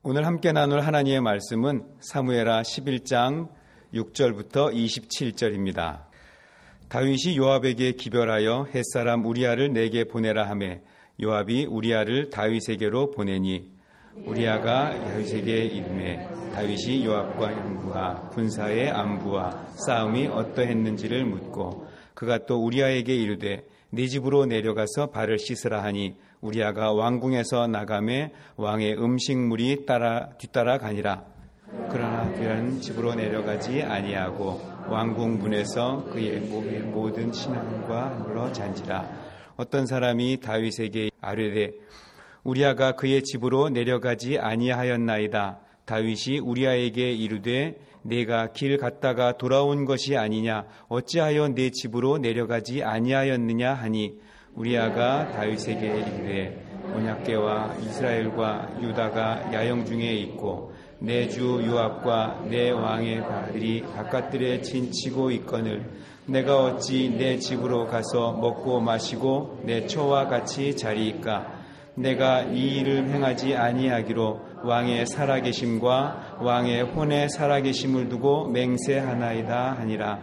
오늘 함께 나눌 하나님의 말씀은 사무엘하 11장 6절부터 27절입니다. 다윗이 요압에게 기별하여 헷사람 우리아를 내게 보내라 하매 요압이 우리아를 다윗에게로 보내니 우리아가 다윗에게 이르매 다윗이 요압과 형부와 군사의 안부와 싸움이 어떠했는지를 묻고 그가 또 우리아에게 이르되 네 집으로 내려가서 발을 씻으라 하니 우리아가 왕궁에서 나가매 왕의 음식물이 뒤따라 가니라. 그러나 그는 집으로 내려가지 아니하고 왕궁 문에서 그의 몸의 모든 신앙과 물러 잔지라. 어떤 사람이 다윗에게 아뢰되 우리아가 그의 집으로 내려가지 아니하였나이다. 다윗이 우리아에게 이르되 내가 길 갔다가 돌아온 것이 아니냐 어찌하여 내 집으로 내려가지 아니하였느냐 하니 우리아가 다윗에게 이르되 언약궤와 이스라엘과 유다가 야영 중에 있고 내 주 요압과 내 왕의 아들이 바깥들에 진치고 있거늘 내가 어찌 내 집으로 가서 먹고 마시고 내 처와 같이 자리이까. 내가 이 일을 행하지 아니하기로 왕의 살아계심과 왕의 혼의 살아계심을 두고 맹세하나이다 하니라.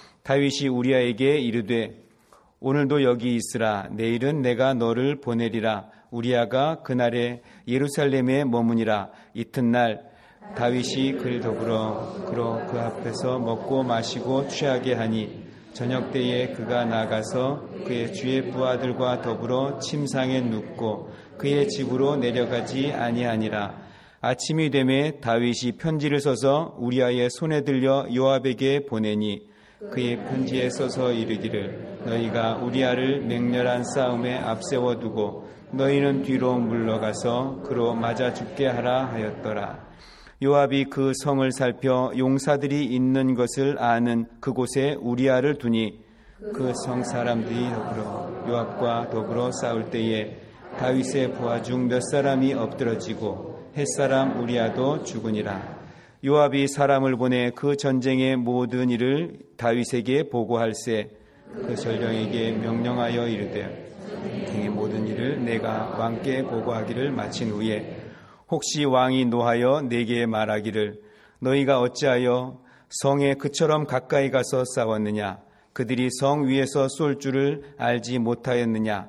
다윗이 우리아에게 이르되 오늘도 여기 있으라. 내일은 내가 너를 보내리라. 우리아가 그날에 예루살렘에 머무니라. 이튿날 다윗이 그를 더불어 그 앞에서 먹고 마시고 취하게 하니 저녁 때에 그가 나가서 그의 주의 부하들과 더불어 침상에 눕고 그의 집으로 내려가지 아니하니라. 아침이 되매 다윗이 편지를 써서 우리아의 손에 들려 요압에게 보내니 그의 편지에 써서 이르기를 너희가 우리아를 맹렬한 싸움에 앞세워 두고 너희는 뒤로 물러가서 그로 맞아 죽게 하라 하였더라. 요압이 그 성을 살펴 용사들이 있는 것을 아는 그곳에 우리아를 두니 그 성 사람들이 더불어 요압과 더불어 싸울 때에 다윗의 부하 중 몇 사람이 엎드러지고 헷사람 우리아도 죽으니라. 요압이 사람을 보내 그 전쟁의 모든 일을 다윗에게 보고할세 그 전령에게 명령하여 이르되 전쟁의 모든 일을 내가 왕께 보고하기를 마친 후에 혹시 왕이 노하여 내게 말하기를 너희가 어찌하여 성에 그처럼 가까이 가서 싸웠느냐. 그들이 성 위에서 쏠 줄을 알지 못하였느냐.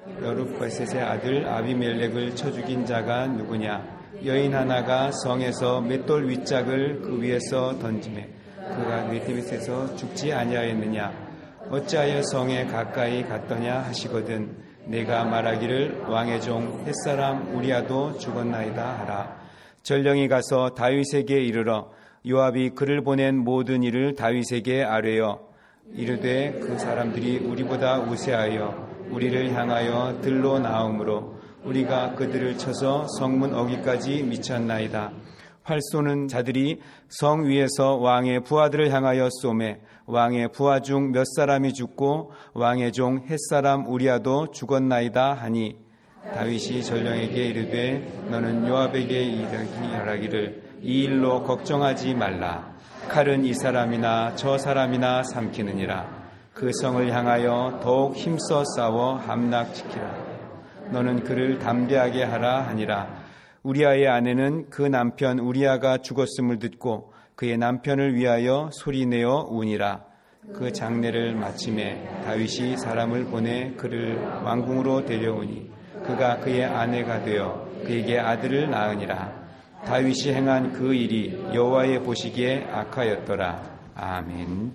여룹바셋의 아들 아비멜렉을 쳐 죽인 자가 누구냐. 여인 하나가 성에서 맷돌 윗짝을 그 위에서 던지매 그가 넷곳에서 죽지 아니하였느냐. 어찌하여 성에 가까이 갔더냐 하시거든 내가 말하기를 왕의 종 헷사람 우리아도 죽었나이다 하라. 전령이 가서 다윗에게 이르러 요압이 그를 보낸 모든 일을 다윗에게 아뢰어 이르되 그 사람들이 우리보다 우세하여 우리를 향하여 들로 나오므로 우리가 그들을 쳐서 성문 어귀까지 미쳤나이다. 활 쏘는 자들이 성 위에서 왕의 부하들을 향하여 쏘매 왕의 부하 중 몇 사람이 죽고 왕의 종 헷사람 우리아도 죽었나이다 하니 다윗이 전령에게 이르되 너는 요압에게 이야기하기를 이 일로 걱정하지 말라. 칼은 이 사람이나 저 사람이나 삼키느니라. 그 성을 향하여 더욱 힘써 싸워 함락시키라. 너는 그를 담대하게 하라 하니라. 우리아의 아내는 그 남편 우리아가 죽었음을 듣고 그의 남편을 위하여 소리내어 우니라. 그 장례를 마침에 다윗이 사람을 보내 그를 왕궁으로 데려오니 그가 그의 아내가 되어 그에게 아들을 낳으니라. 다윗이 행한 그 일이 여호와의 보시기에 악하였더라. 아멘.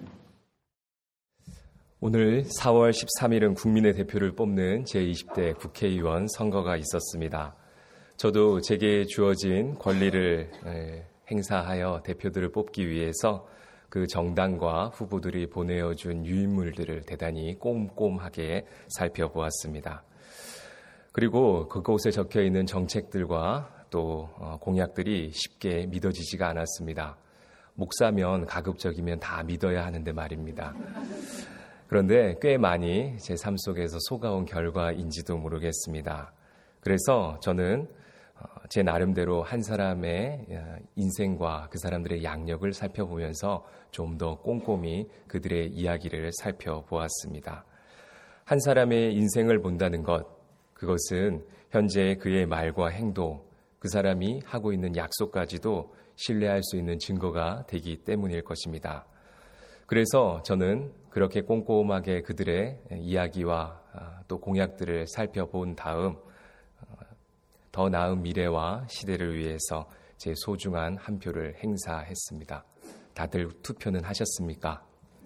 오늘 4월 13일은 국민의 대표를 뽑는 제20대 국회의원 선거가 있었습니다. 저도 제게 주어진 권리를 행사하여 대표들을 뽑기 위해서 그 정당과 후보들이 보내어준 유인물들을 대단히 꼼꼼하게 살펴보았습니다. 그리고 그곳에 적혀있는 정책들과 또 공약들이 쉽게 믿어지지가 않았습니다. 목사면 가급적이면 다 믿어야 하는데 말입니다. 그런데 꽤 많이 제 삶 속에서 속아온 결과인지도 모르겠습니다. 그래서 저는 제 나름대로 한 사람의 인생과 그 사람들의 양력을 살펴보면서 좀 더 꼼꼼히 그들의 이야기를 살펴보았습니다. 한 사람의 인생을 본다는 것, 그것은 현재 그의 말과 행동, 그 사람이 하고 있는 약속까지도 신뢰할 수 있는 증거가 되기 때문일 것입니다. 그래서 저는 그렇게 꼼꼼하게 그들의 이야기와 또 공약들을 살펴본 다음 더 나은 미래와 시대를 위해서 제 소중한 한 표를 행사했습니다. 다들 투표는 하셨습니까?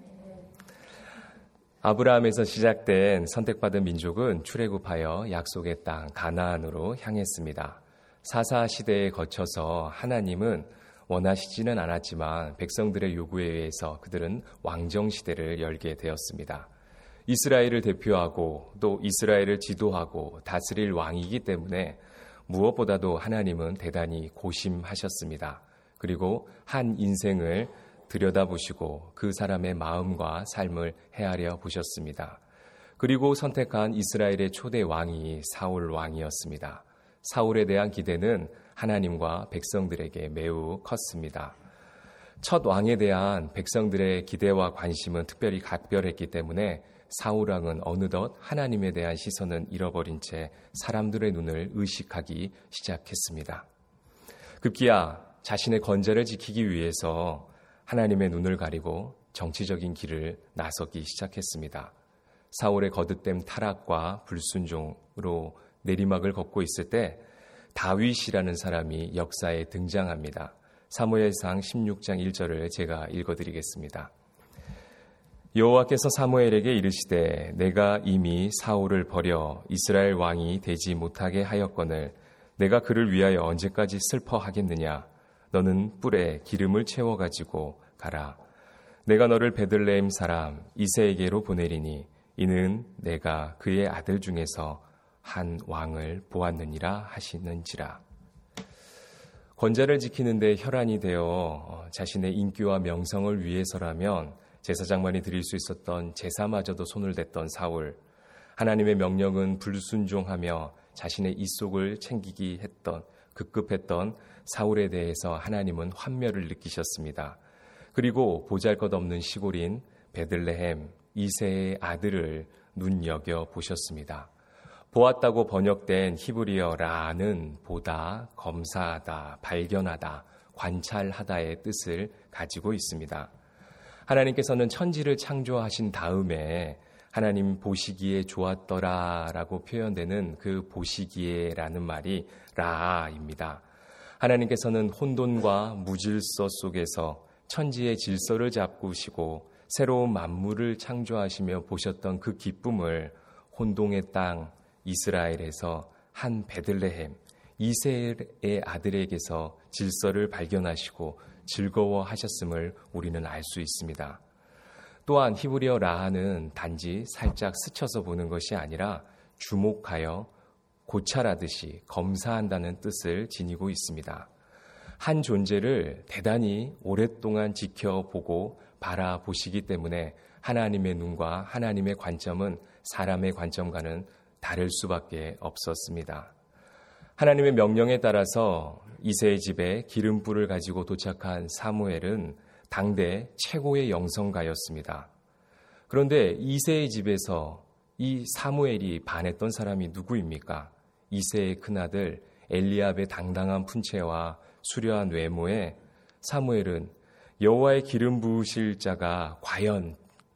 아브라함에서 시작된 선택받은 민족은 출애굽하여 약속의 땅 가나안으로 향했습니다. 사사 시대에 거쳐서 하나님은 원하시지는 않았지만 백성들의 요구에 의해서 그들은 왕정 시대를 열게 되었습니다. 이스라엘을 대표하고 또 이스라엘을 지도하고 다스릴 왕이기 때문에 무엇보다도 하나님은 대단히 고심하셨습니다. 그리고 한 인생을 들여다보시고 그 사람의 마음과 삶을 헤아려 보셨습니다. 그리고 선택한 이스라엘의 초대 왕이 사울 왕이었습니다. 사울에 대한 기대는 하나님과 백성들에게 매우 컸습니다. 첫 왕에 대한 백성들의 기대와 관심은 특별히 각별했기 때문에 사울 왕은 어느덧 하나님에 대한 시선은 잃어버린 채 사람들의 눈을 의식하기 시작했습니다. 급기야 자신의 건재를 지키기 위해서 하나님의 눈을 가리고 정치적인 길을 나서기 시작했습니다. 사울의 거듭된 타락과 불순종으로 내리막을 걷고 있을 때 다윗이라는 사람이 역사에 등장합니다. 사무엘상 16장 1절을 제가 읽어드리겠습니다. 여호와께서 사무엘에게 이르시되 내가 이미 사울을 버려 이스라엘 왕이 되지 못하게 하였거늘 내가 그를 위하여 언제까지 슬퍼하겠느냐. 너는 뿔에 기름을 채워가지고 가라. 내가 너를 베들레헴 사람 이새에게로 보내리니 이는 내가 그의 아들 중에서 한 왕을 보았느니라 하시는지라. 권자를 지키는 데 혈안이 되어 자신의 인기와 명성을 위해서라면 제사장만이 드릴 수 있었던 제사마저도 손을 댔던 사울. 하나님의 명령은 불순종하며 자신의 입속을 챙기기 했던 급급했던 사울에 대해서 하나님은 환멸을 느끼셨습니다. 그리고 보잘것없는 시골인 베들레헴 이새의 아들을 눈여겨보셨습니다. 보았다고 번역된 히브리어 라는 보다, 검사하다, 발견하다, 관찰하다의 뜻을 가지고 있습니다. 하나님께서는 천지를 창조하신 다음에 하나님 보시기에 좋았더라라고 표현되는 그 보시기에라는 말이 라입니다. 하나님께서는 혼돈과 무질서 속에서 천지의 질서를 잡으시고 새로운 만물을 창조하시며 보셨던 그 기쁨을 혼동의 땅 이스라엘에서 한 베들레헴 이새의 아들에게서 질서를 발견하시고 즐거워하셨음을 우리는 알 수 있습니다. 또한 히브리어 라하는 단지 살짝 스쳐서 보는 것이 아니라 주목하여 고찰하듯이 검사한다는 뜻을 지니고 있습니다. 한 존재를 대단히 오랫동안 지켜보고 바라보시기 때문에 하나님의 눈과 하나님의 관점은 사람의 관점과는 다를 수밖에 없었습니다. 하나님의 명령에 따라서 이새의 집에 기름불을 가지고 도착한 사무엘은 당대 최고의 영성가였습니다. 그런데 이새의 집에서 이 사무엘이 반했던 사람이 누구입니까? 이새의 큰아들 엘리압의 당당한 품체와 수려한 외모에 사무엘은 여호와의 기름 부으실 자가 과연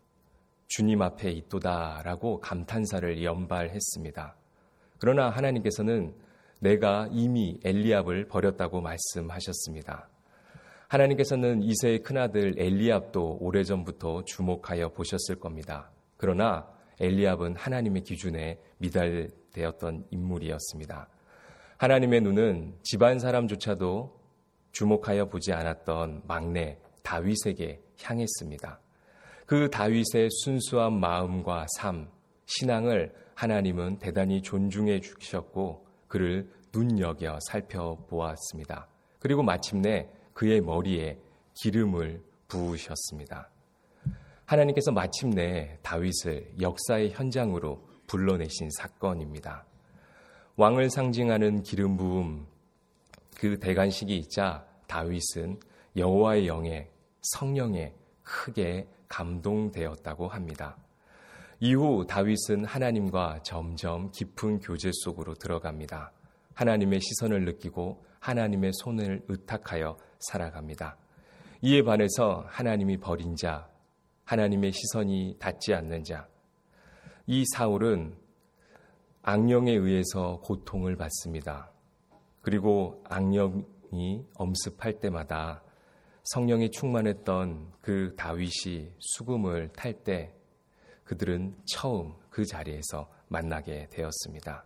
주님 앞에 있도다라고 감탄사를 연발했습니다. 그러나 하나님께서는 내가 이미 엘리압을 버렸다고 말씀하셨습니다. 하나님께서는 이새의 큰아들 엘리압도 오래전부터 주목하여 보셨을 겁니다. 그러나 엘리압은 하나님의 기준에 미달되었던 인물이었습니다. 하나님의 눈은 집안 사람조차도 주목하여 보지 않았던 막내 다윗에게 향했습니다. 그 다윗의 순수한 마음과 삶, 신앙을 하나님은 대단히 존중해 주셨고 그를 눈여겨 살펴보았습니다. 그리고 마침내 그의 머리에 기름을 부으셨습니다. 하나님께서 마침내 다윗을 역사의 현장으로 불러내신 사건입니다. 왕을 상징하는 기름 부음, 그 대관식이 있자 다윗은 여호와의 영에 성령에 크게 감동되었다고 합니다. 이후 다윗은 하나님과 점점 깊은 교제 속으로 들어갑니다. 하나님의 시선을 느끼고 하나님의 손을 의탁하여 살아갑니다. 이에 반해서 하나님이 버린 자, 하나님의 시선이 닿지 않는 자, 이 사울은 악령에 의해서 고통을 받습니다. 그리고 악령이 엄습할 때마다 성령이 충만했던 그 다윗이 수금을 탈 때 그들은 처음 그 자리에서 만나게 되었습니다.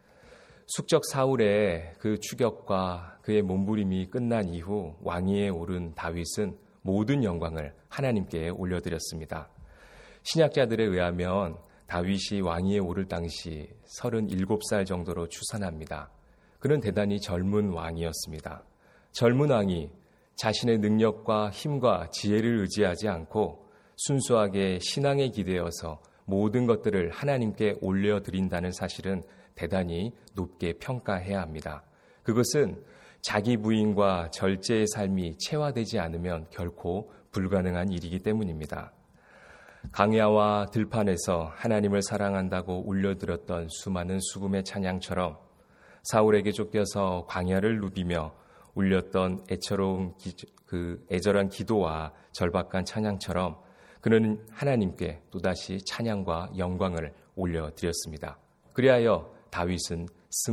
숙적 사울의 그 추격과 그의 몸부림이 끝난 이후 왕위에 오른 다윗은 모든 영광을 하나님께 올려드렸습니다. 신약자들에 의하면 다윗이 왕위에 오를 당시 37살 정도로 추산합니다. 그는 대단히 젊은 왕이었습니다. 젊은 왕이 자신의 능력과 힘과 지혜를 의지하지 않고 순수하게 신앙에 기대어서 모든 것들을 하나님께 올려드린다는 사실은 대단히 높게 평가해야 합니다. 그것은 자기 부인과 절제의 삶이 체화되지 않으면 결코 불가능한 일이기 때문입니다. 강야와 들판에서 하나님을 사랑한다고 울려드렸던 수많은 수금의 찬양처럼 사울에게 쫓겨서 광야를 누비며 울렸던 애절한 기도와 절박한 찬양처럼 그는 하나님께 또다시 찬양과 영광을 올려드렸습니다. 그리하여 다윗은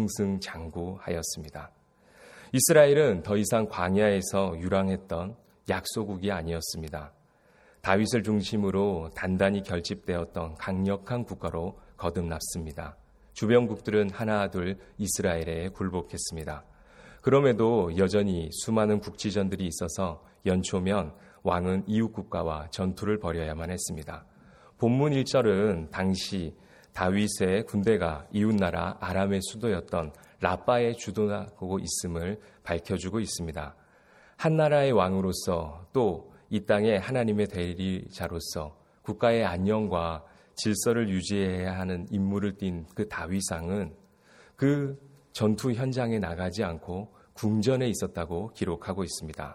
승승장구하였습니다. 이스라엘은 더 이상 광야에서 유랑했던 약소국이 아니었습니다. 다윗을 중심으로 단단히 결집되었던 강력한 국가로 거듭났습니다. 주변국들은 하나둘 이스라엘에 굴복했습니다. 그럼에도 여전히 수많은 국지전들이 있어서 연초면 왕은 이웃 국가와 전투를 벌여야만 했습니다. 본문 1절은 당시 다윗의 군대가 이웃나라 아람의 수도였던 라빠에 주둔하고 있음을 밝혀주고 있습니다. 한 나라의 왕으로서 또 이 땅의 하나님의 대리자로서 국가의 안녕과 질서를 유지해야 하는 임무를 띈 그 다윗왕은 그 전투 현장에 나가지 않고 궁전에 있었다고 기록하고 있습니다.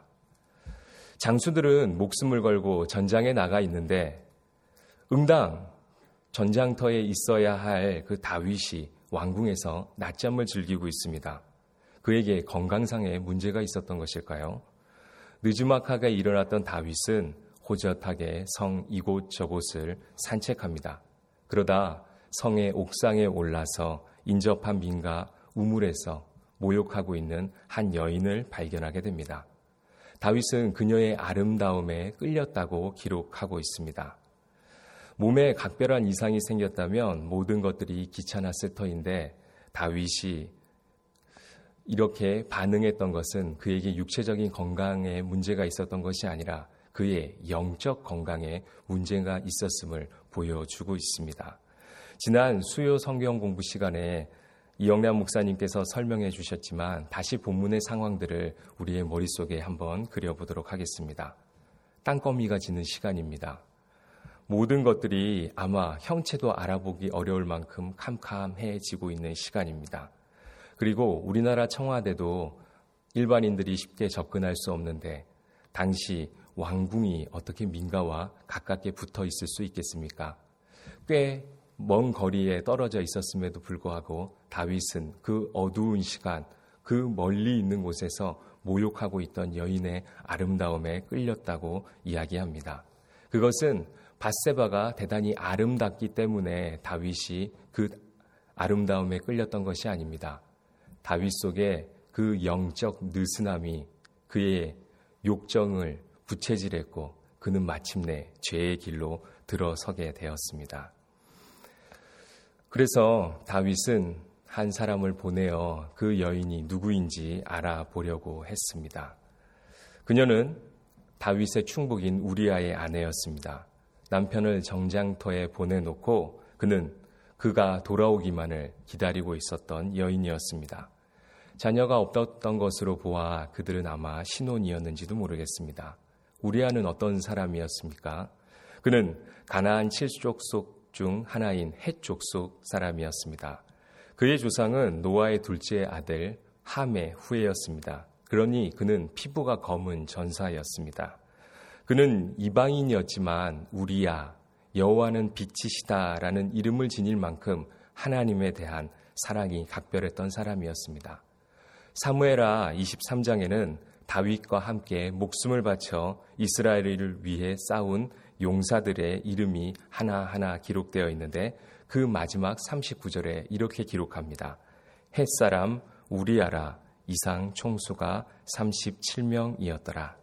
장수들은 목숨을 걸고 전장에 나가 있는데 응당 전장터에 있어야 할 그 다윗이 왕궁에서 낮잠을 즐기고 있습니다. 그에게 건강상의 문제가 있었던 것일까요? 느지막하게 일어났던 다윗은 호젓하게 성 이곳저곳을 산책합니다. 그러다 성의 옥상에 올라서 인접한 민가 우물에서 모욕하고 있는 한 여인을 발견하게 됩니다. 다윗은 그녀의 아름다움에 끌렸다고 기록하고 있습니다. 몸에 각별한 이상이 생겼다면 모든 것들이 귀찮았을 터인데 다윗이 이렇게 반응했던 것은 그에게 육체적인 건강에 문제가 있었던 것이 아니라 그의 영적 건강에 문제가 있었음을 보여주고 있습니다. 지난 수요 성경 공부 시간에 이영란 목사님께서 설명해 주셨지만 다시 본문의 상황들을 우리의 머릿속에 한번 그려보도록 하겠습니다. 땅거미가 지는 시간입니다. 모든 것들이 아마 형체도 알아보기 어려울 만큼 캄캄해지고 있는 시간입니다. 그리고 우리나라 청와대도 일반인들이 쉽게 접근할 수 없는데 당시 왕궁이 어떻게 민가와 가깝게 붙어 있을 수 있겠습니까? 꽤 먼 거리에 떨어져 있었음에도 불구하고 다윗은 그 어두운 시간, 그 멀리 있는 곳에서 모욕하고 있던 여인의 아름다움에 끌렸다고 이야기합니다. 그것은 밧세바가 대단히 아름답기 때문에 다윗이 그 아름다움에 끌렸던 것이 아닙니다. 다윗 속에 그 영적 느슨함이 그의 욕정을 부채질했고 그는 마침내 죄의 길로 들어서게 되었습니다. 그래서 다윗은 한 사람을 보내어 그 여인이 누구인지 알아보려고 했습니다. 그녀는 다윗의 충복인 우리아의 아내였습니다. 남편을 정장터에 보내놓고 그는 그가 돌아오기만을 기다리고 있었던 여인이었습니다. 자녀가 없었던 것으로 보아 그들은 아마 신혼이었는지도 모르겠습니다. 우리아는 어떤 사람이었습니까? 그는 가나안 7족속 중 하나인 헷 족속 사람이었습니다. 그의 조상은 노아의 둘째 아들 함의 후예였습니다. 그러니 그는 피부가 검은 전사였습니다. 그는 이방인이었지만 우리야 여호와는 빛이시다라는 이름을 지닐 만큼 하나님에 대한 사랑이 각별했던 사람이었습니다. 사무엘하 23장에는 다윗과 함께 목숨을 바쳐 이스라엘을 위해 싸운 용사들의 이름이 하나하나 기록되어 있는데 그 마지막 39절에 이렇게 기록합니다. 헷사람 우리아라 이상 총수가 37명이었더라.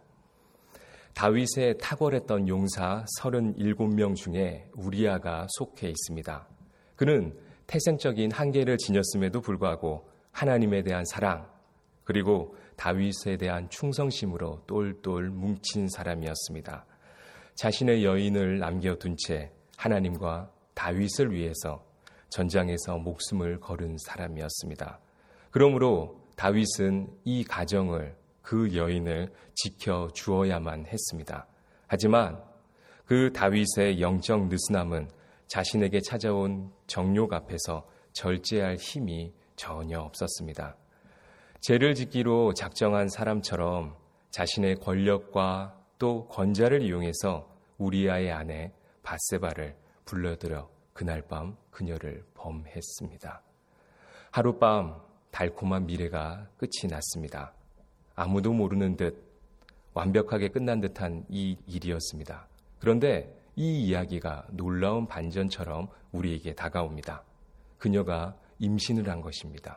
다윗의 탁월했던 용사 37명 중에 우리아가 속해 있습니다. 그는 태생적인 한계를 지녔음에도 불구하고 하나님에 대한 사랑 그리고 다윗에 대한 충성심으로 똘똘 뭉친 사람이었습니다. 자신의 여인을 남겨둔 채 하나님과 다윗을 위해서 전장에서 목숨을 걸은 사람이었습니다. 그러므로 다윗은 이 가정을 그 여인을 지켜주어야만 했습니다. 하지만 그 다윗의 영적 느슨함은 자신에게 찾아온 정욕 앞에서 절제할 힘이 전혀 없었습니다. 죄를 짓기로 작정한 사람처럼 자신의 권력과 또 권자를 이용해서 우리아의 아내 밧세바를 불러들여 그날 밤 그녀를 범했습니다. 하룻밤 달콤한 미래가 끝이 났습니다. 아무도 모르는 듯 완벽하게 끝난 듯한 이 일이었습니다. 그런데 이 이야기가 놀라운 반전처럼 우리에게 다가옵니다. 그녀가 임신을 한 것입니다.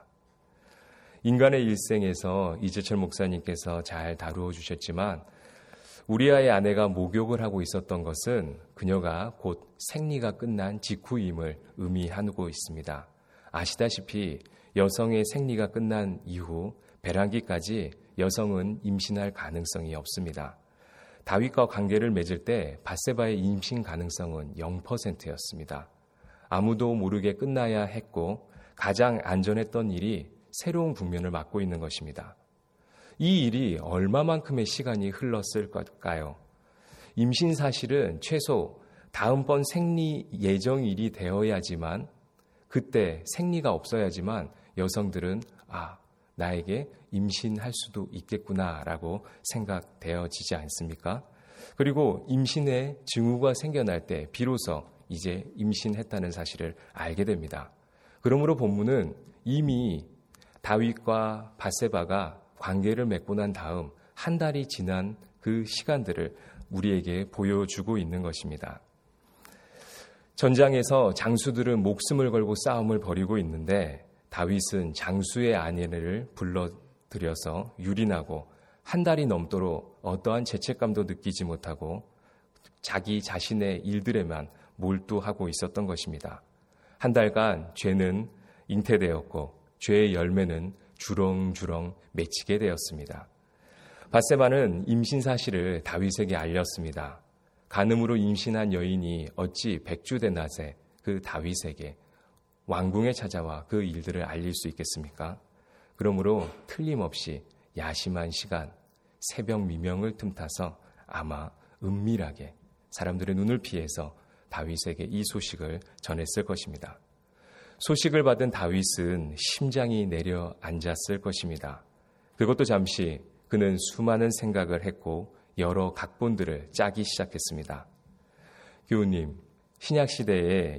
인간의 일생에서 이재철 목사님께서 잘 다루어 주셨지만 우리아의 아내가 목욕을 하고 있었던 것은 그녀가 곧 생리가 끝난 직후임을 의미하고 있습니다. 아시다시피 여성의 생리가 끝난 이후 배란기까지 여성은 임신할 가능성이 없습니다. 다윗과 관계를 맺을 때 밧세바의 임신 가능성은 0%였습니다. 아무도 모르게 끝나야 했고 가장 안전했던 일이 새로운 국면을 맞고 있는 것입니다. 이 일이 얼마만큼의 시간이 흘렀을 걸까요? 임신 사실은 최소 다음번 생리 예정일이 되어야지만 그때 생리가 없어야지만 여성들은 나에게 임신할 수도 있겠구나라고 생각되어지지 않습니까? 그리고 임신의 징후가 생겨날 때 비로소 이제 임신했다는 사실을 알게 됩니다. 그러므로 본문은 이미 다윗과 밧세바가 관계를 맺고 난 다음 한 달이 지난 그 시간들을 우리에게 보여주고 있는 것입니다. 전장에서 장수들은 목숨을 걸고 싸움을 벌이고 있는데 다윗은 장수의 아내를 불러들여서 유린하고 한 달이 넘도록 어떠한 죄책감도 느끼지 못하고 자기 자신의 일들에만 몰두하고 있었던 것입니다. 한 달간 죄는 잉태되었고 죄의 열매는 주렁주렁 맺히게 되었습니다. 밧세바는 임신 사실을 다윗에게 알렸습니다. 간음으로 임신한 여인이 어찌 백주된 낮에 그 다윗에게 왕궁에 찾아와 그 일들을 알릴 수 있겠습니까? 그러므로 틀림없이 야심한 시간, 새벽 미명을 틈타서 아마 은밀하게 사람들의 눈을 피해서 다윗에게 이 소식을 전했을 것입니다. 소식을 받은 다윗은 심장이 내려앉았을 것입니다. 그것도 잠시 그는 수많은 생각을 했고 여러 각본들을 짜기 시작했습니다. 교우님, 신약시대에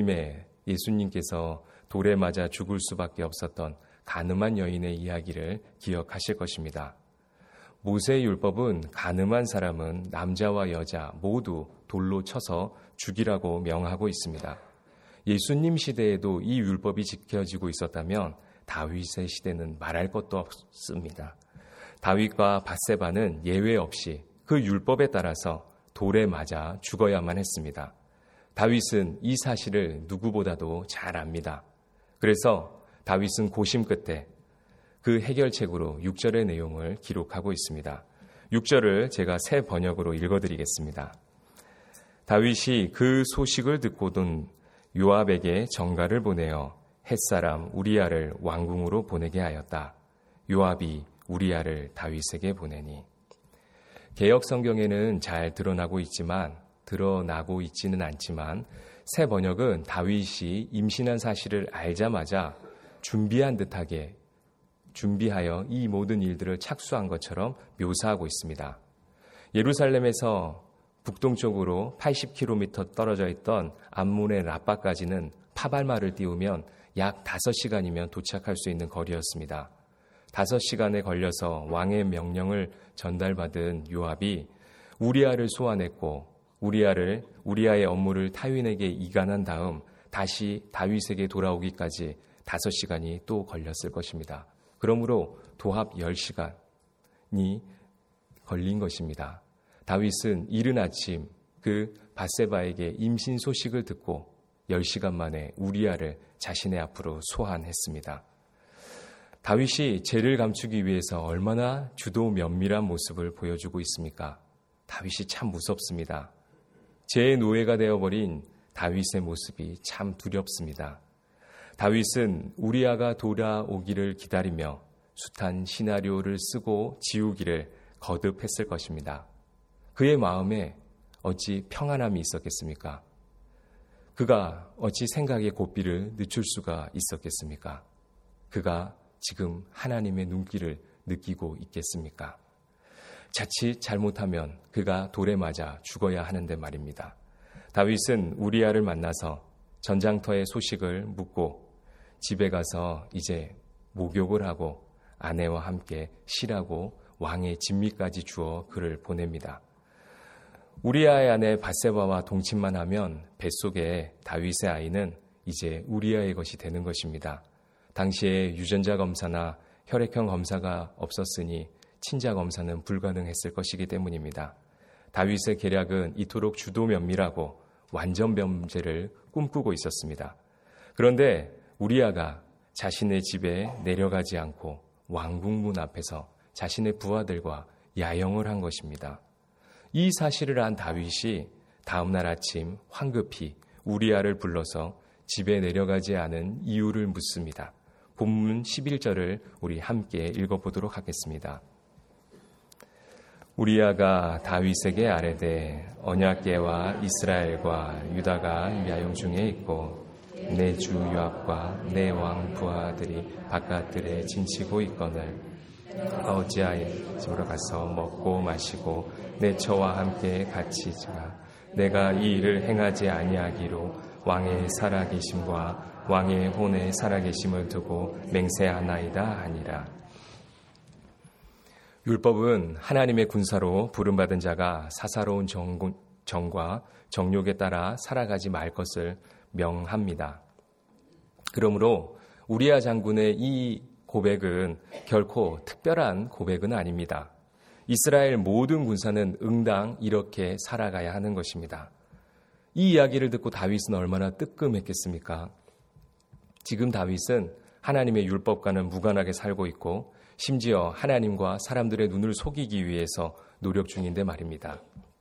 예수님께서 돌에 맞아 죽을 수밖에 없었던 간음한 여인의 이야기를 기억하실 것입니다. 모세의 율법은 간음한 사람은 남자와 여자 모두 돌로 쳐서 죽이라고 명하고 있습니다. 예수님 시대에도 이 율법이 지켜지고 있었다면 다윗의 시대는 말할 것도 없습니다. 다윗과 밧세바는 예외 없이 그 율법에 따라서 돌에 맞아 죽어야만 했습니다. 다윗은 이 사실을 누구보다도 잘 압니다. 그래서 다윗은 고심 끝에 그 해결책으로 6절의 내용을 기록하고 있습니다. 6절을 제가 새 번역으로 읽어드리겠습니다. 다윗이 그 소식을 듣고는 요압에게 전가를 보내어 헷사람 우리아를 왕궁으로 보내게 하였다. 요압이 우리아를 다윗에게 보내니. 개역 성경에는 잘 드러나고 있지는 않지만 새 번역은 다윗이 임신한 사실을 알자마자 준비하여 이 모든 일들을 착수한 것처럼 묘사하고 있습니다. 예루살렘에서 북동쪽으로 80km 떨어져 있던 암몬의 라빠까지는 파발마를 띄우면 약 5시간이면 도착할 수 있는 거리였습니다. 5시간에 걸려서 왕의 명령을 전달받은 요압이 우리아를 소환했고 우리아의 업무를 타윈에게 이간한 다음 다시 다윗에게 돌아오기까지 5시간이 또 걸렸을 것입니다. 그러므로 도합 10시간이 걸린 것입니다. 다윗은 이른 아침 그 밧세바에게 임신 소식을 듣고 10시간 만에 우리아를 자신의 앞으로 소환했습니다. 다윗이 죄를 감추기 위해서 얼마나 주도 면밀한 모습을 보여주고 있습니까? 다윗이 참 무섭습니다. 죄의 노예가 되어버린 다윗의 모습이 참 두렵습니다. 다윗은 우리아가 돌아오기를 기다리며 숱한 시나리오를 쓰고 지우기를 거듭했을 것입니다. 그의 마음에 어찌 평안함이 있었겠습니까? 그가 어찌 생각의 고삐를 늦출 수가 있었겠습니까? 그가 지금 하나님의 눈길을 느끼고 있겠습니까? 자칫 잘못하면 그가 돌에 맞아 죽어야 하는데 말입니다. 다윗은 우리아를 만나서 전장터의 소식을 묻고 집에 가서 이제 목욕을 하고 아내와 함께 쉬라고 왕의 진미까지 주어 그를 보냅니다. 우리아의 아내 밧세바와 동침만 하면 뱃속에 다윗의 아이는 이제 우리아의 것이 되는 것입니다. 당시에 유전자 검사나 혈액형 검사가 없었으니 친자 검사는 불가능했을 것이기 때문입니다. 다윗의 계략은 이토록 주도 면밀하고 완전 범죄를 꿈꾸고 있었습니다. 그런데 우리아가 자신의 집에 내려가지 않고 왕궁문 앞에서 자신의 부하들과 야영을 한 것입니다. 이 사실을 안 다윗이 다음날 아침 황급히 우리아를 불러서 집에 내려가지 않은 이유를 묻습니다. 본문 11절을 우리 함께 읽어보도록 하겠습니다. 우리아가 다윗에게 아뢰되 언약궤와 이스라엘과 유다가 야영 중에 있고 내 주 요압과 내 왕 부하들이 바깥들에 진치고 있거늘 어찌하여 집으로 가서 먹고 마시고 내 처와 함께 같이 지가 내가 이 일을 행하지 아니하기로 왕의 살아계심과 왕의 혼의 살아계심을 두고 맹세하나이다 하니라. 율법은 하나님의 군사로 부름받은 자가 사사로운 정과 정욕에 따라 살아가지 말 것을 명합니다. 그러므로 우리아 장군의 이 고백은 결코 특별한 고백은 아닙니다. 이스라엘 모든 군사는 응당 이렇게 살아가야 하는 것입니다. 이 이야기를 듣고 다윗은 얼마나 뜨끔했겠습니까? 지금 다윗은 하나님의 율법과는 무관하게 살고 있고 심지어 하나님과 사람들의 눈을 속이기 위해서 노력 중인데 말입니다.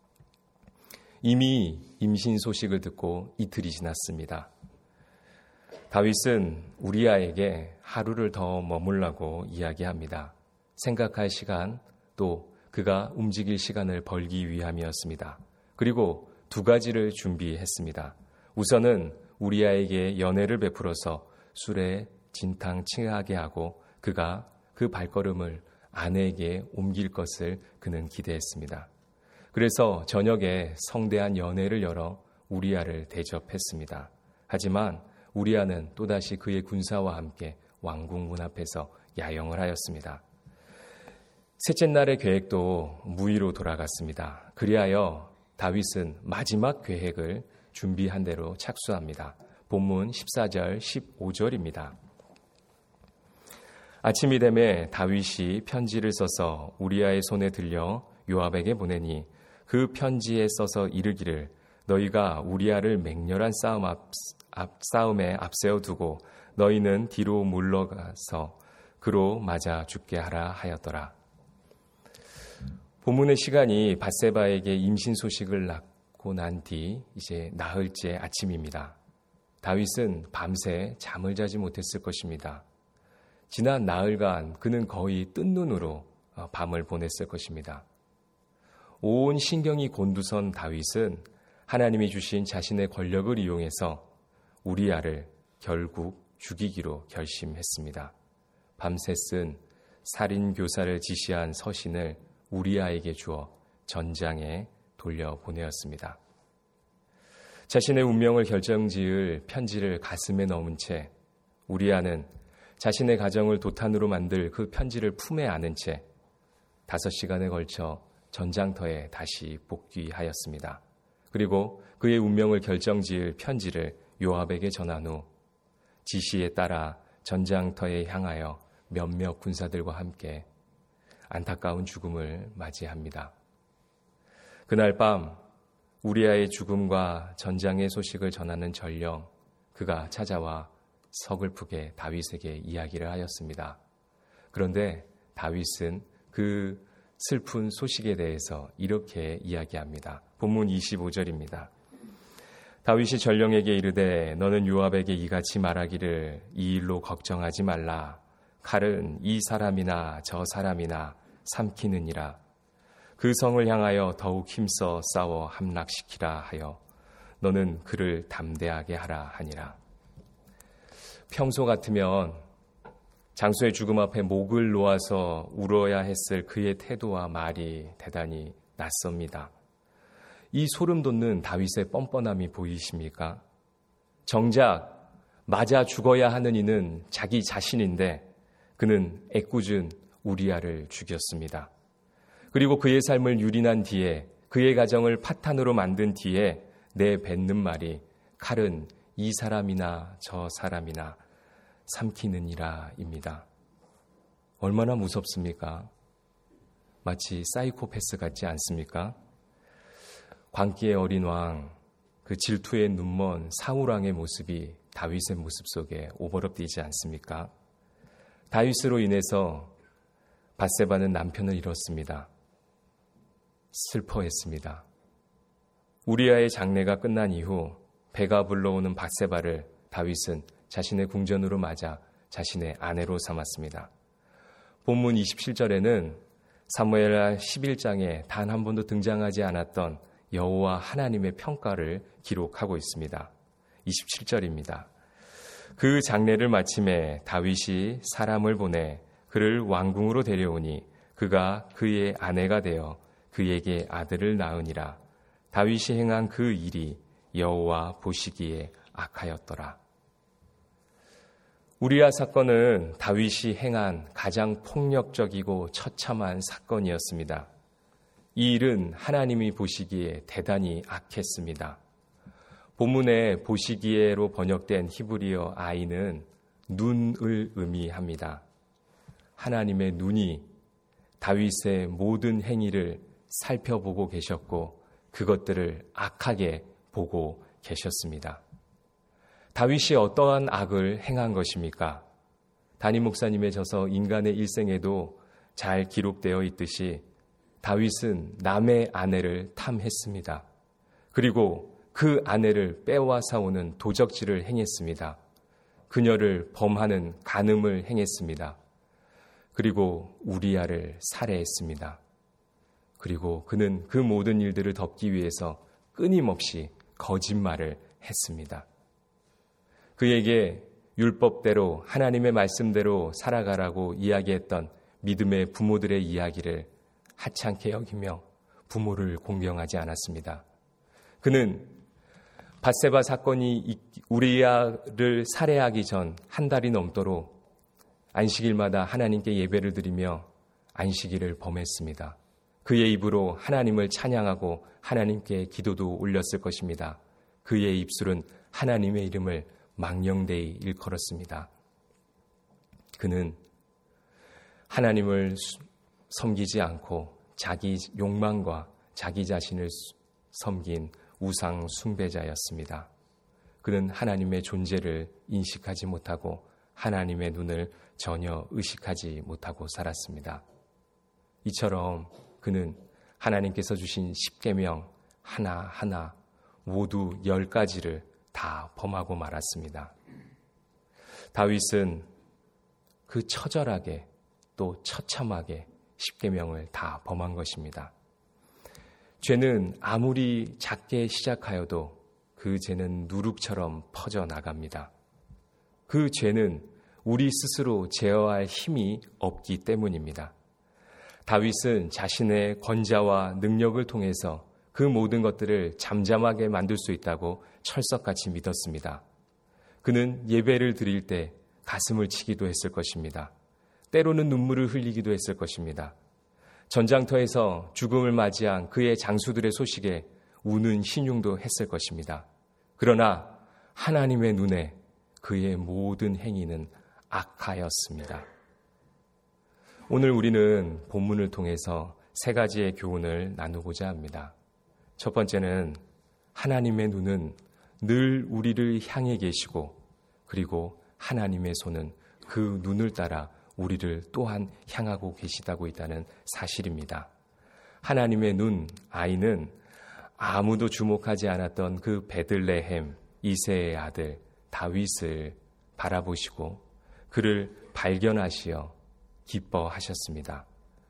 이미 임신 소식을 듣고 이틀이 지났습니다. 다윗은 우리아에게 하루를 더 머물라고 이야기합니다. 생각할 시간, 또 그가 움직일 시간을 벌기 위함이었습니다. 그리고 2가지를 준비했습니다. 우선은 우리아에게 연회를 베풀어서 술에 진탕치하게 하고 그가 그 발걸음을 아내에게 옮길 것을 그는 기대했습니다. 그래서 저녁에 성대한 연회를 열어 우리아를 대접했습니다. 하지만 우리아는 또다시 그의 군사와 함께 왕궁 문 앞에서 야영을 하였습니다. 셋째 날의 계획도 무의로 돌아갔습니다. 그리하여 다윗은 마지막 계획을 준비한 대로 착수합니다. 본문 14절, 15절입니다. 아침이 되매 다윗이 편지를 써서 우리아의 손에 들려 요압에게 보내니 그 편지에 써서 이르기를 너희가 우리아를 맹렬한 싸움에 앞세워 두고 너희는 뒤로 물러가서 그로 맞아 죽게 하라 하였더라. 본문의 시간이 밧세바에게 임신 소식을 낳고 난 뒤 이제 나흘째 아침입니다. 다윗은 밤새 잠을 자지 못했을 것입니다. 지난 나흘간 그는 거의 뜬 눈으로 밤을 보냈을 것입니다. 온 신경이 곤두선 다윗은 하나님이 주신 자신의 권력을 이용해서 우리아를 결국 죽이기로 결심했습니다. 밤새 쓴 살인교사를 지시한 서신을 우리아에게 주어 전장에 돌려보내었습니다. 자신의 운명을 결정지을 편지를 가슴에 넣은 채 우리아는 자신의 가정을 도탄으로 만들 그 편지를 품에 안은 채 5시간에 걸쳐 전장터에 다시 복귀하였습니다. 그리고 그의 운명을 결정지을 편지를 요압에게 전한 후 지시에 따라 전장터에 향하여 몇몇 군사들과 함께 안타까운 죽음을 맞이합니다. 그날 밤 우리아의 죽음과 전장의 소식을 전하는 전령, 그가 찾아와 서글프게 다윗에게 이야기를 하였습니다. 그런데 다윗은 그 슬픈 소식에 대해서 이렇게 이야기합니다. 본문 25절입니다. 다윗이 전령에게 이르되 너는 요압에게 이같이 말하기를 이 일로 걱정하지 말라. 칼은 이 사람이나 저 사람이나 삼키느니라. 그 성을 향하여 더욱 힘써 싸워 함락시키라 하여 너는 그를 담대하게 하라 하니라. 평소 같으면 장수의 죽음 앞에 목을 놓아서 울어야 했을 그의 태도와 말이 대단히 낯섭니다. 이 소름 돋는 다윗의 뻔뻔함이 보이십니까? 정작 맞아 죽어야 하는 이는 자기 자신인데 그는 애꿎은 우리아를 죽였습니다. 그리고 그의 삶을 유린한 뒤에 그의 가정을 파탄으로 만든 뒤에 내뱉는 말이 칼은 이 사람이나 저 사람이나 삼키느니라입니다. 얼마나 무섭습니까? 마치 사이코패스 같지 않습니까? 광기의 어린 왕, 그 질투의 눈먼 사울왕의 모습이 다윗의 모습 속에 오버랩되지 않습니까? 다윗으로 인해서 밧세바는 남편을 잃었습니다. 슬퍼했습니다. 우리아의 장례가 끝난 이후 배가 불러오는 밧세바를 다윗은 자신의 궁전으로 맞아 자신의 아내로 삼았습니다. 본문 27절에는 사무엘하 11장에 단 한 번도 등장하지 않았던 여호와 하나님의 평가를 기록하고 있습니다. 27절입니다. 그 장례를 마침에 다윗이 사람을 보내 그를 왕궁으로 데려오니 그가 그의 아내가 되어 그에게 아들을 낳으니라. 다윗이 행한 그 일이 여호와 보시기에 악하였더라. 우리아 사건은 다윗이 행한 가장 폭력적이고 처참한 사건이었습니다. 이 일은 하나님이 보시기에 대단히 악했습니다. 본문에 보시기에로 번역된 히브리어 아이는 눈을 의미합니다. 하나님의 눈이 다윗의 모든 행위를 살펴보고 계셨고 그것들을 악하게 보고 계셨습니다. 다윗이 어떠한 악을 행한 것입니까? 담임 목사님의 저서 인간의 일생에도 잘 기록되어 있듯이 다윗은 남의 아내를 탐했습니다. 그리고 그 아내를 빼앗아 오는 도적질을 행했습니다. 그녀를 범하는 간음을 행했습니다. 그리고 우리아를 살해했습니다. 그리고 그는 그 모든 일들을 덮기 위해서 끊임없이 거짓말을 했습니다. 그에게 율법대로 하나님의 말씀대로 살아가라고 이야기했던 믿음의 부모들의 이야기를 하찮게 여기며 부모를 공경하지 않았습니다. 그는 밧세바 사건이 우리아를 살해하기 전 한 달이 넘도록 안식일마다 하나님께 예배를 드리며 안식일을 범했습니다. 그의 입으로 하나님을 찬양하고 하나님께 기도도 올렸을 것입니다. 그의 입술은 하나님의 이름을 망령되이 일컬었습니다. 그는 하나님을 섬기지 않고 자기 욕망과 자기 자신을 섬긴 우상 숭배자였습니다. 그는 하나님의 존재를 인식하지 못하고 하나님의 눈을 전혀 의식하지 못하고 살았습니다. 이처럼 그는 하나님께서 주신 십계명 하나하나 모두 10가지를 다 범하고 말았습니다. 다윗은 그 처절하게 또 처참하게 십계명을 다 범한 것입니다. 죄는 아무리 작게 시작하여도 그 죄는 누룩처럼 퍼져나갑니다. 그 죄는 우리 스스로 제어할 힘이 없기 때문입니다. 다윗은 자신의 권자와 능력을 통해서 그 모든 것들을 잠잠하게 만들 수 있다고 철석같이 믿었습니다. 그는 예배를 드릴 때 가슴을 치기도 했을 것입니다. 때로는 눈물을 흘리기도 했을 것입니다. 전장터에서 죽음을 맞이한 그의 장수들의 소식에 우는 신용도 했을 것입니다. 그러나 하나님의 눈에 그의 모든 행위는 악하였습니다. 오늘 우리는 본문을 통해서 세 가지의 교훈을 나누고자 합니다. 첫 번째는 하나님의 눈은 늘 우리를 향해 계시고, 그리고 하나님의 손은 그 눈을 따라 우리를 또한 향하고 계시다고 있다는 사실입니다. 하나님의 눈, 아이는 아무도 주목하지 않았던 그 베들레헴 이새의 아들 다윗을 바라보시고 그를 발견하시어 기뻐하셨습니다.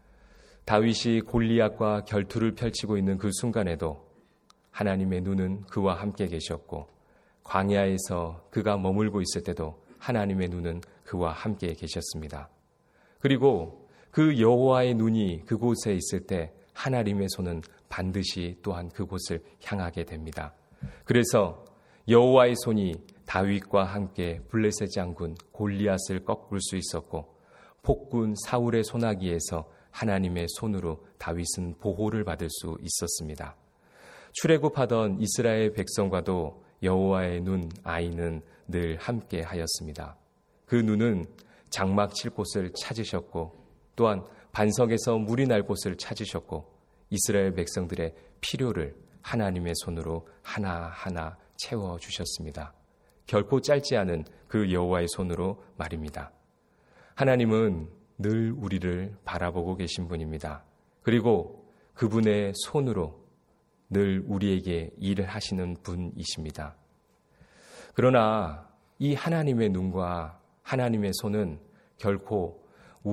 다윗이 골리앗과 결투를 펼치고 있는 그 순간에도 하나님의 눈은 그와 함께 계셨고, 광야에서 그가 머물고 있을 때도 하나님의 눈은 그와 함께 계셨습니다. 그리고 그 여호와의 눈이 그곳에 있을 때 하나님의 손은 반드시 또한 그곳을 향하게 됩니다. 그래서 여호와의 손이 다윗과 함께 블레셋 장군 골리앗을 꺾을 수 있었고, 폭군 사울의 소나기에서 하나님의 손으로 다윗은 보호를 받을 수 있었습니다. 출애굽하던 이스라엘 백성과도 여호와의 눈, 아이는 늘 함께 하였습니다. 그 눈은 장막 칠 곳을 찾으셨고, 또한 반석에서 물이 날 곳을 찾으셨고, 이스라엘 백성들의 필요를 하나님의 손으로 하나하나 채워주셨습니다. 결코 짧지 않은 그 여호와의 손으로 말입니다. 하나님은 늘 우리를 바라보고 계신 분입니다. 그리고 그분의 손으로 늘 우리에게 일을 하시는 분이십니다. 그러나 이 하나님의 눈과 하나님의 손은 결코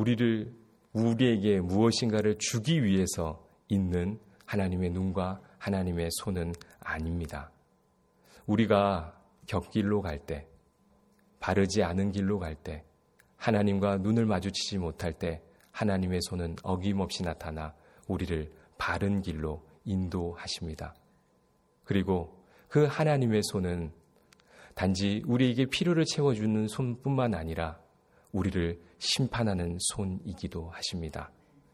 우리에게 무엇인가를 주기 위해서 있는 하나님의 눈과 하나님의 손은 아닙니다. 우리가 곁길로 갈 때, 바르지 않은 길로 갈 때, 하나님과 눈을 마주치지 못할 때 하나님의 손은 어김없이 나타나 우리를 바른 길로 인도하십니다. 그리고 그 하나님의 손은 단지 우리에게 필요를 채워주는 손뿐만 아니라 우리를 심판하는 손이기도 하십니다.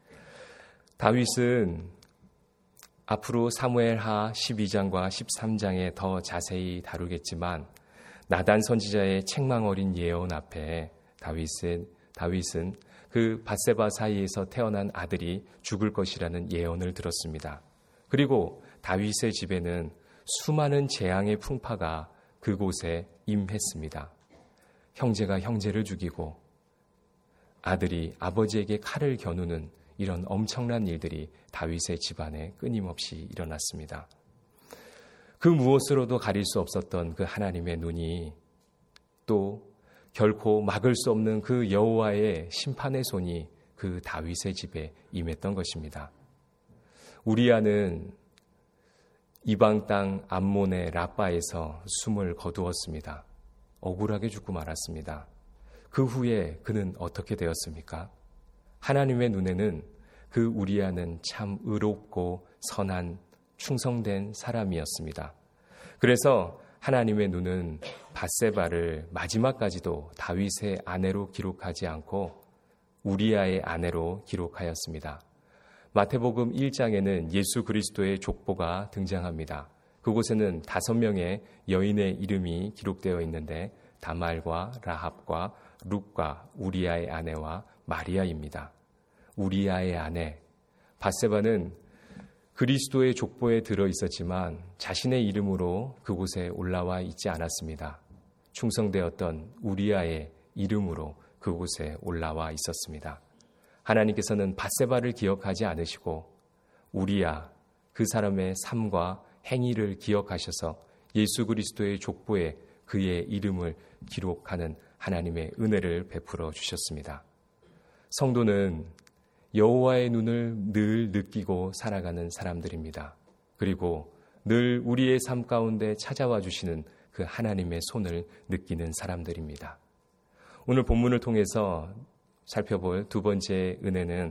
다윗은 앞으로 사무엘하 12장과 13장에 더 자세히 다루겠지만, 나단 선지자의 책망 어린 예언 앞에 다윗은 그 밧세바 사이에서 태어난 아들이 죽을 것이라는 예언을 들었습니다. 그리고 다윗의 집에는 수많은 재앙의 풍파가 그곳에 임했습니다. 형제가 형제를 죽이고 아들이 아버지에게 칼을 겨누는 이런 엄청난 일들이 다윗의 집안에 끊임없이 일어났습니다. 그 무엇으로도 가릴 수 없었던 그 하나님의 눈이 또 결코 막을 수 없는 그 여호와의 심판의 손이 그 다윗의 집에 임했던 것입니다. 우리아는 이방 땅 암몬의 라빠에서 숨을 거두었습니다. 억울하게 죽고 말았습니다. 그 후에 그는 어떻게 되었습니까? 하나님의 눈에는 그 우리아는 참 의롭고 선한 충성된 사람이었습니다. 그래서 하나님의 눈은 밧세바를 마지막까지도 다윗의 아내로 기록하지 않고 우리아의 아내로 기록하였습니다. 마태복음 1장에는 예수 그리스도의 족보가 등장합니다. 그곳에는 5명의 여인의 이름이 기록되어 있는데 다말과 라합과 룻과 우리아의 아내와 마리아입니다. 우리아의 아내 밧세바는 그리스도의 족보에 들어 있었지만 자신의 이름으로 그곳에 올라와 있지 않았습니다. 충성되었던 우리아의 이름으로 그곳에 올라와 있었습니다. 하나님께서는 밧세바를 기억하지 않으시고 우리아 그 사람의 삶과 행위를 기억하셔서 예수 그리스도의 족보에 그의 이름을 기록하는 하나님의 은혜를 베풀어 주셨습니다. 성도는 여호와의 눈을 늘 느끼고 살아가는 사람들입니다. 그리고 늘 우리의 삶 가운데 찾아와 주시는 그 하나님의 손을 느끼는 사람들입니다. 오늘 본문을 통해서 살펴볼 두 번째 은혜는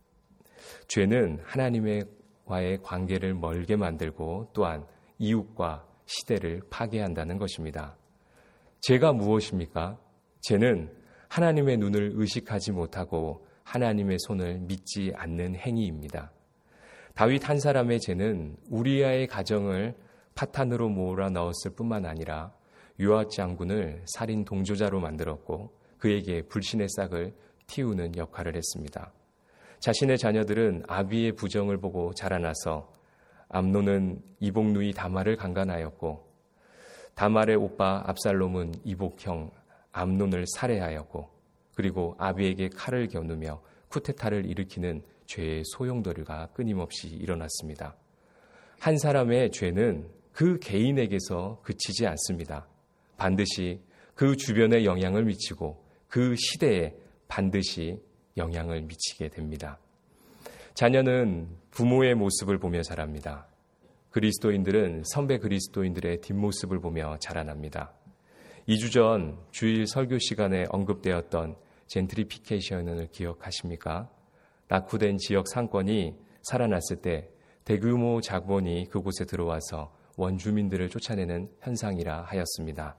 죄는 하나님과의 관계를 멀게 만들고 또한 이웃과 시대를 파괴한다는 것입니다. 죄가 무엇입니까? 죄는 하나님의 눈을 의식하지 못하고 하나님의 손을 믿지 않는 행위입니다. 다윗 한 사람의 죄는 우리아의 가정을 파탄으로 몰아넣었을 뿐만 아니라 요압 장군을 살인 동조자로 만들었고 그에게 불신의 싹을 틔우는 역할을 했습니다. 자신의 자녀들은 아비의 부정을 보고 자라나서 암논은 이복 누이 다말을 강간하였고 다말의 오빠 압살롬은 이복형 암논을 살해하였고 그리고 아비에게 칼을 겨누며 쿠데타를 일으키는 죄의 소용돌이가 끊임없이 일어났습니다. 한 사람의 죄는 그 개인에게서 그치지 않습니다. 반드시 그 주변에 영향을 미치고 그 시대에 반드시 영향을 미치게 됩니다. 자녀는 부모의 모습을 보며 자랍니다. 그리스도인들은 선배 그리스도인들의 뒷모습을 보며 자라납니다. 2주 전 주일 설교 시간에 언급되었던 젠트리피케이션을 기억하십니까? 낙후된 지역 상권이 살아났을 때 대규모 자본이 그곳에 들어와서 원주민들을 쫓아내는 현상이라 하였습니다.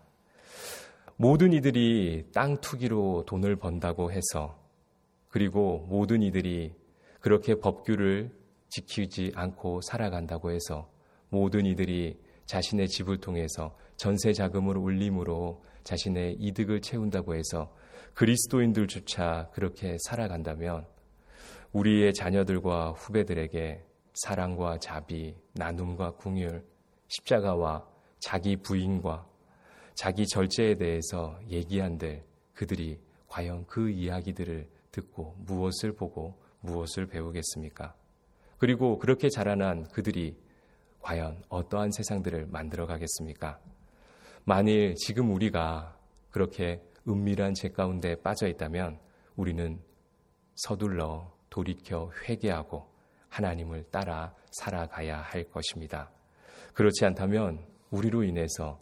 모든 이들이 땅 투기로 돈을 번다고 해서 그리고 모든 이들이 그렇게 법규를 지키지 않고 살아간다고 해서 모든 이들이 자신의 집을 통해서 전세 자금을 올림으로 자신의 이득을 채운다고 해서 그리스도인들조차 그렇게 살아간다면 우리의 자녀들과 후배들에게 사랑과 자비, 나눔과 긍휼, 십자가와 자기 부인과 자기 절제에 대해서 얘기한들 그들이 과연 그 이야기들을 듣고 무엇을 보고 무엇을 배우겠습니까? 그리고 그렇게 자라난 그들이 과연 어떠한 세상들을 만들어 가겠습니까? 만일 지금 우리가 그렇게 은밀한 죄 가운데 빠져 있다면 우리는 서둘러 돌이켜 회개하고 하나님을 따라 살아가야 할 것입니다. 그렇지 않다면 우리로 인해서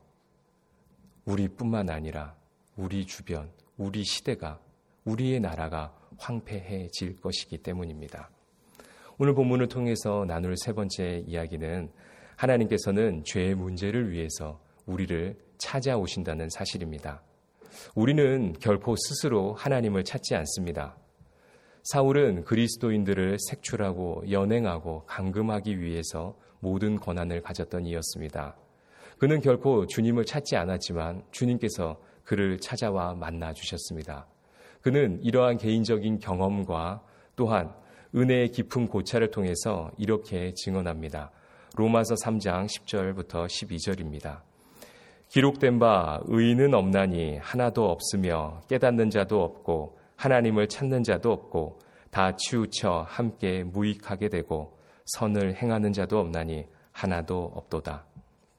우리뿐만 아니라 우리 주변, 우리 시대가, 우리의 나라가 황폐해질 것이기 때문입니다. 오늘 본문을 통해서 나눌 세 번째 이야기는 하나님께서는 죄의 문제를 위해서 우리를 찾아오신다는 사실입니다. 우리는 결코 스스로 하나님을 찾지 않습니다. 사울은 그리스도인들을 색출하고 연행하고 감금하기 위해서 모든 권한을 가졌던 이였습니다. 그는 결코 주님을 찾지 않았지만 주님께서 그를 찾아와 만나 주셨습니다. 그는 이러한 개인적인 경험과 또한 은혜의 깊은 고찰을 통해서 이렇게 증언합니다. 로마서 3장 10절부터 12절입니다. 기록된 바 의인은 없나니 하나도 없으며 깨닫는 자도 없고 하나님을 찾는 자도 없고 다 치우쳐 함께 무익하게 되고 선을 행하는 자도 없나니 하나도 없도다.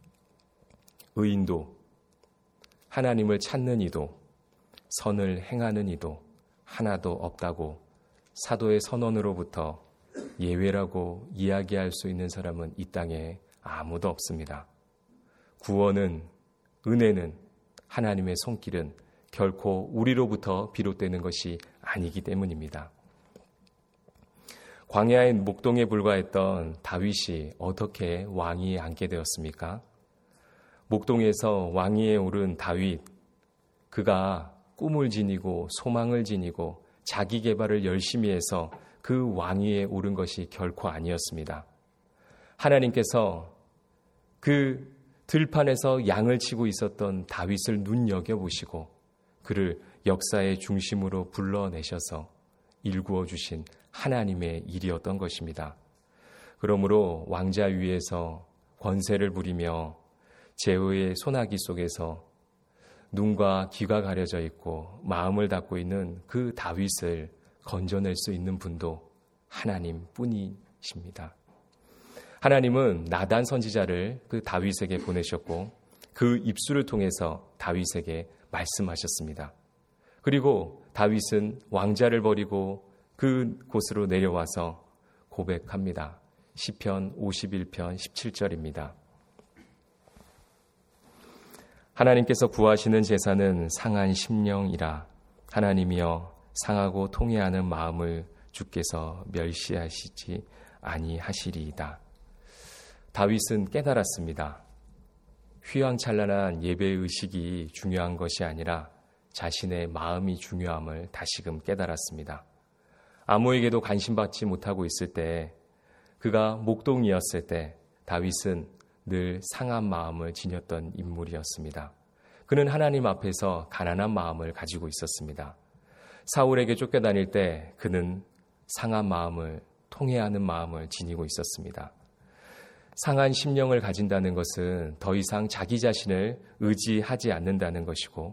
의인도 하나님을 찾는 이도 선을 행하는 이도 하나도 없다고 사도의 선언으로부터 예외라고 이야기할 수 있는 사람은 이 땅에 아무도 없습니다. 구원은, 은혜는, 하나님의 손길은 결코 우리로부터 비롯되는 것이 아니기 때문입니다. 광야의 목동에 불과했던 다윗이 어떻게 왕위에 앉게 되었습니까? 목동에서 왕위에 오른 다윗, 그가 꿈을 지니고 소망을 지니고 자기 개발을 열심히 해서 그 왕위에 오른 것이 결코 아니었습니다. 하나님께서 그 들판에서 양을 치고 있었던 다윗을 눈여겨보시고 그를 역사의 중심으로 불러내셔서 일구어 주신 하나님의 일이었던 것입니다. 그러므로 왕자 위에서 권세를 부리며 제후의 소나기 속에서 눈과 귀가 가려져 있고 마음을 닫고 있는 그 다윗을 건져낼 수 있는 분도 하나님뿐이십니다. 하나님은 나단 선지자를 그 다윗에게 보내셨고 그 입술을 통해서 다윗에게 말씀하셨습니다. 그리고 다윗은 왕자를 버리고 그 곳으로 내려와서 고백합니다. 시편 51편 17절입니다. 하나님께서 구하시는 제사는 상한 심령이라. 하나님이여 상하고 통회하는 마음을 주께서 멸시하시지 아니하시리이다. 다윗은 깨달았습니다. 휘황찬란한 예배의식이 중요한 것이 아니라 자신의 마음이 중요함을 다시금 깨달았습니다. 아무에게도 관심받지 못하고 있을 때, 그가 목동이었을 때 다윗은 늘 상한 마음을 지녔던 인물이었습니다. 그는 하나님 앞에서 가난한 마음을 가지고 있었습니다. 사울에게 쫓겨다닐 때 그는 상한 마음을, 통회하는 마음을 지니고 있었습니다. 상한 심령을 가진다는 것은 더 이상 자기 자신을 의지하지 않는다는 것이고,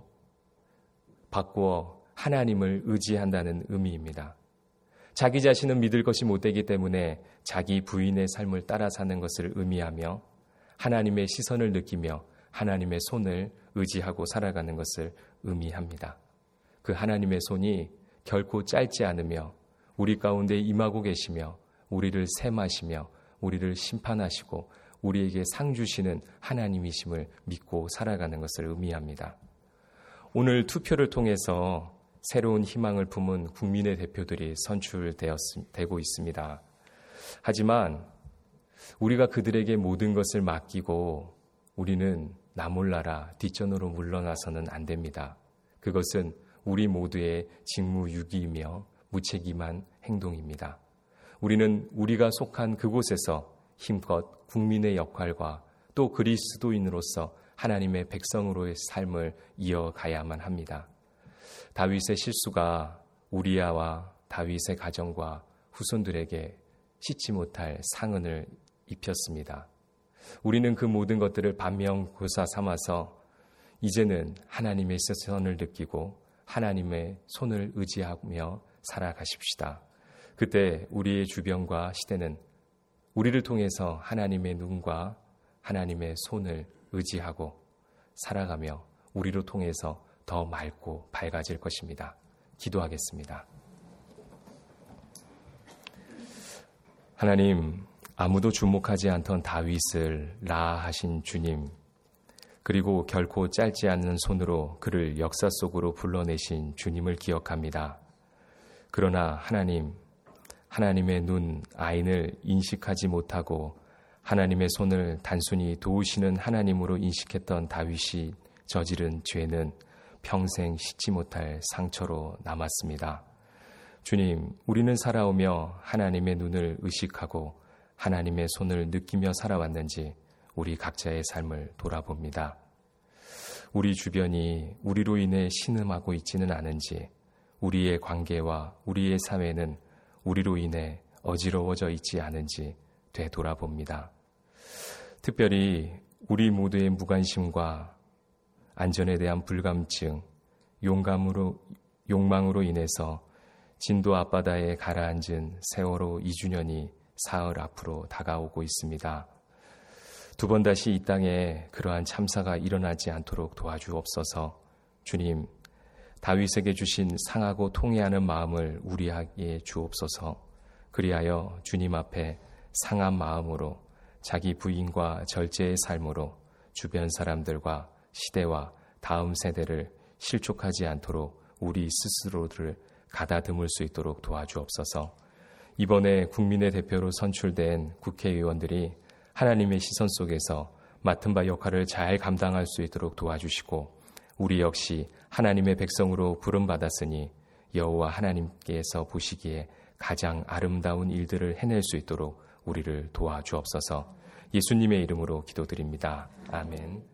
바꾸어 하나님을 의지한다는 의미입니다. 자기 자신은 믿을 것이 못되기 때문에 자기 부인의 삶을 따라 사는 것을 의미하며, 하나님의 시선을 느끼며 하나님의 손을 의지하고 살아가는 것을 의미합니다. 그 하나님의 손이 결코 짧지 않으며 우리 가운데 임하고 계시며 우리를 셈하시며 우리를 심판하시고 우리에게 상 주시는 하나님이심을 믿고 살아가는 것을 의미합니다. 오늘 투표를 통해서 새로운 희망을 품은 국민의 대표들이 선출되고 있습니다. 하지만 우리가 그들에게 모든 것을 맡기고 우리는 나 몰라라 뒷전으로 물러나서는 안 됩니다. 그것은 우리 모두의 직무유기이며 무책임한 행동입니다. 우리는 우리가 속한 그곳에서 힘껏 국민의 역할과 또 그리스도인으로서 하나님의 백성으로의 삶을 이어가야만 합니다. 다윗의 실수가 우리아와 다윗의 가정과 후손들에게 씻지 못할 상흔을 입혔습니다. 우리는 그 모든 것들을 반면교사 삼아서 이제는 하나님의 시선을 느끼고 하나님의 손을 의지하며 살아가십시다. 그때 우리의 주변과 시대는 우리를 통해서 하나님의 눈과 하나님의 손을 의지하고 살아가며 우리로 통해서 더 맑고 밝아질 것입니다. 기도하겠습니다. 하나님, 아무도 주목하지 않던 다윗을 라하신 주님, 그리고 결코 짧지 않는 손으로 그를 역사 속으로 불러내신 주님을 기억합니다. 그러나 하나님의 눈, 아인을 인식하지 못하고 하나님의 손을 단순히 도우시는 하나님으로 인식했던 다윗이 저지른 죄는 평생 씻지 못할 상처로 남았습니다. 주님, 우리는 살아오며 하나님의 눈을 의식하고 하나님의 손을 느끼며 살아왔는지 우리 각자의 삶을 돌아봅니다. 우리 주변이 우리로 인해 신음하고 있지는 않은지, 우리의 관계와 우리의 사회는 우리로 인해 어지러워져 있지 않은지 되돌아봅니다. 특별히 우리 모두의 무관심과 안전에 대한 불감증, 욕망으로 인해서 진도 앞바다에 가라앉은 세월호 2주년이 사흘 앞으로 다가오고 있습니다. 두 번 다시 이 땅에 그러한 참사가 일어나지 않도록 도와주옵소서. 주님, 다윗에게 주신 상하고 통회하는 마음을 우리에게 주옵소서. 그리하여 주님 앞에 상한 마음으로 자기 부인과 절제의 삶으로 주변 사람들과 시대와 다음 세대를 실족하지 않도록 우리 스스로를 가다듬을 수 있도록 도와주옵소서. 이번에 국민의 대표로 선출된 국회의원들이 하나님의 시선 속에서 맡은 바 역할을 잘 감당할 수 있도록 도와주시고, 우리 역시 하나님의 백성으로 부름받았으니 여호와 하나님께서 보시기에 가장 아름다운 일들을 해낼 수 있도록 우리를 도와주옵소서. 예수님의 이름으로 기도드립니다. 아멘.